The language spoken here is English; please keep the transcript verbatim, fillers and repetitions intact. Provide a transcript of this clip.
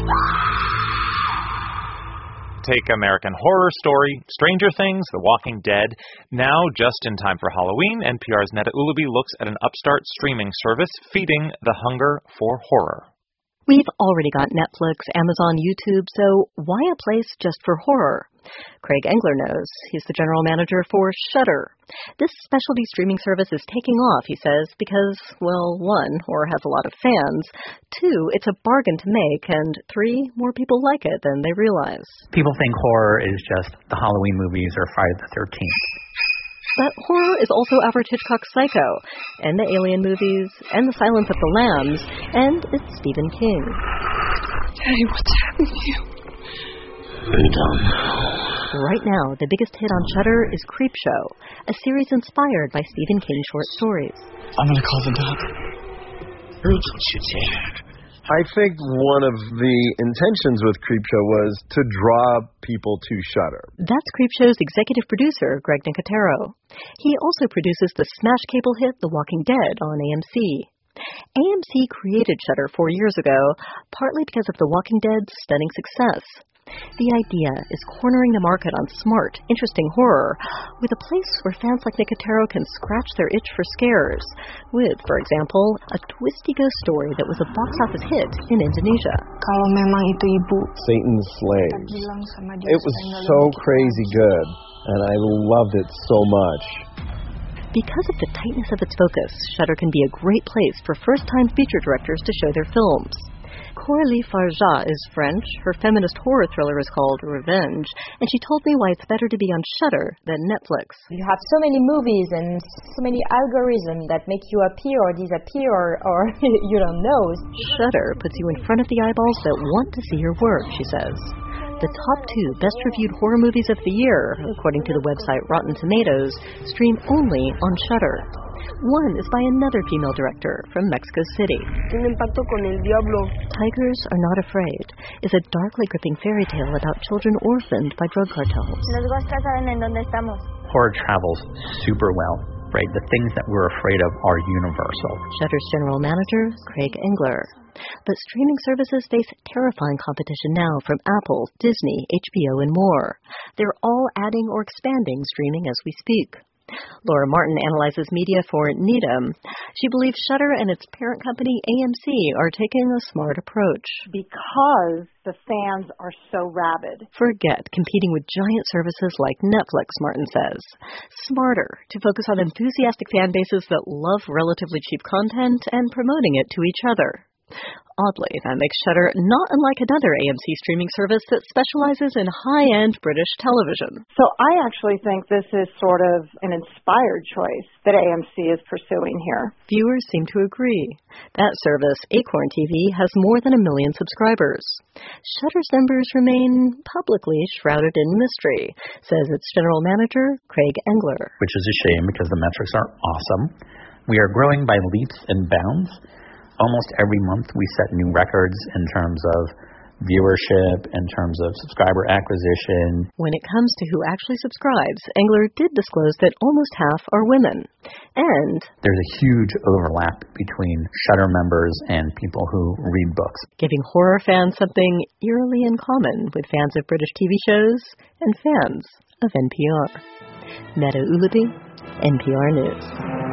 Take American Horror Story, Stranger Things, The Walking Dead. Now, just in time for Halloween, N P R's Neda Ulaby looks at an upstart streaming service feeding the hunger for horror. We've already got Netflix, Amazon, YouTube, so why a place just for horror? Craig Engler knows. He's the general manager for Shudder. This specialty streaming service is taking off, he says, because, well, one, horror has a lot of fans, two, it's a bargain to make, and three, more people like it than they realize. People think horror is just the Halloween movies or Friday the thirteenth. But horror is also Alfred Hitchcock's Psycho, and the Alien movies, and The Silence of the Lambs, and it's Stephen King. Daddy, what's happening to you? I don't know. Right now, the biggest hit on Shudder is Creepshow, a series inspired by Stephen King's short stories. I'm going to call the doctor. I think one of the intentions with Creepshow was to draw people to Shudder. That's Creepshow's executive producer, Greg Nicotero. He also produces the smash cable hit The Walking Dead on A M C. A M C created Shudder four years ago, partly because of The Walking Dead's stunning success. The idea is cornering the market on smart, interesting horror, with a place where fans like Nicotero can scratch their itch for scares, with, for example, a twisty ghost story that was a box office hit in Indonesia. Kalau memang itu ibu, Satan's Slaves. It was so crazy good, and I loved it so much. Because of the tightness of its focus, Shudder can be a great place for first-time feature directors to show their films. Coralie Farja is French. Her feminist horror thriller is called Revenge, and she told me why it's better to be on Shudder than Netflix. You have so many movies and so many algorithms that make you appear or disappear or, or you don't know. Shudder puts you in front of the eyeballs that want to see your work, she says. The top two best-reviewed horror movies of the year, according to the website Rotten Tomatoes, stream only on Shudder. One is by another female director from Mexico City. Tigers Are Not Afraid is a darkly gripping fairy tale about children orphaned by drug cartels. Horror travels super well, right? The things that we're afraid of are universal. Shudder's general manager, Craig Engler. But streaming services face terrifying competition now from Apple, Disney, H B O, and more. They're all adding or expanding streaming as we speak. Laura Martin analyzes media for Needham. She believes Shudder and its parent company A M C are taking a smart approach. Because the fans are so rabid. Forget competing with giant services like Netflix, Martin says. Smarter to focus on enthusiastic fan bases that love relatively cheap content and promoting it to each other. Oddly, that makes Shudder not unlike another A M C streaming service that specializes in high-end British television. So I actually think this is sort of an inspired choice that A M C is pursuing here. Viewers seem to agree. That service, Acorn T V, has more than a million subscribers. Shudder's numbers remain publicly shrouded in mystery, says its general manager, Craig Engler. Which is a shame because the metrics are awesome. We are growing by leaps and bounds. Almost every month we set new records in terms of viewership, in terms of subscriber acquisition. When it comes to who actually subscribes, Engler did disclose that almost half are women. And there's a huge overlap between Shudder members and people who read books, giving horror fans something eerily in common with fans of British T V shows and fans of N P R. Neda Ulaby, N P R News.